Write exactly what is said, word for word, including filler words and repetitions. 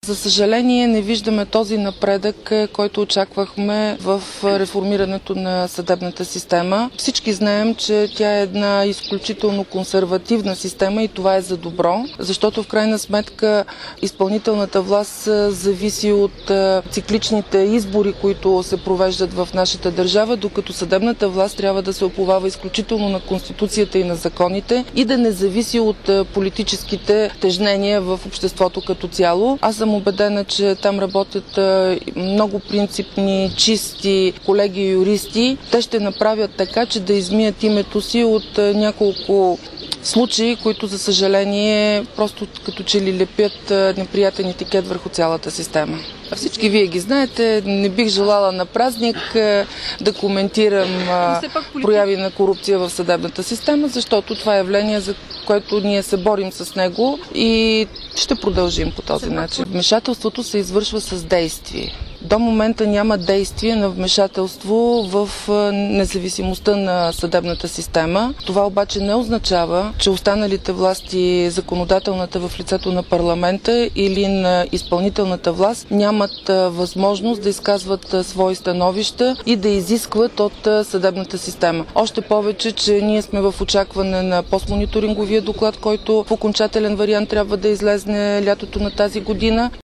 За съжаление не виждаме този напредък, който очаквахме в реформирането на съдебната система. Всички знаем, че тя е една изключително консервативна система и това е за добро, защото в крайна сметка изпълнителната власт зависи от цикличните избори, които се провеждат в нашата държава, докато съдебната власт трябва да се оповава изключително на Конституцията и на законите и да не зависи от политическите тежнения в обществото като цяло. Аз съм убедена, че там работят много принципни, чисти колеги юристи. Те ще направят така, че да измият името си от няколко случаи, които за съжаление просто като че ли лепят неприятен етикет върху цялата система. Всички вие ги знаете, не бих желала на празник да коментирам прояви на корупция в съдебната система, защото това е явление, за което ние се борим с него и ще продължим по този начин. Вмешателството се извършва с действие. До момента няма действие на вмешателство в независимостта на съдебната система. Това обаче не означава, че останалите власти, законодателната в лицето на парламента или на изпълнителната власт, нямат възможност да изказват свои становища и да изискват от съдебната система. Още повече, че ние сме в очакване на постмониторинговия доклад, който в окончателен вариант трябва да излезне лятото на тази година.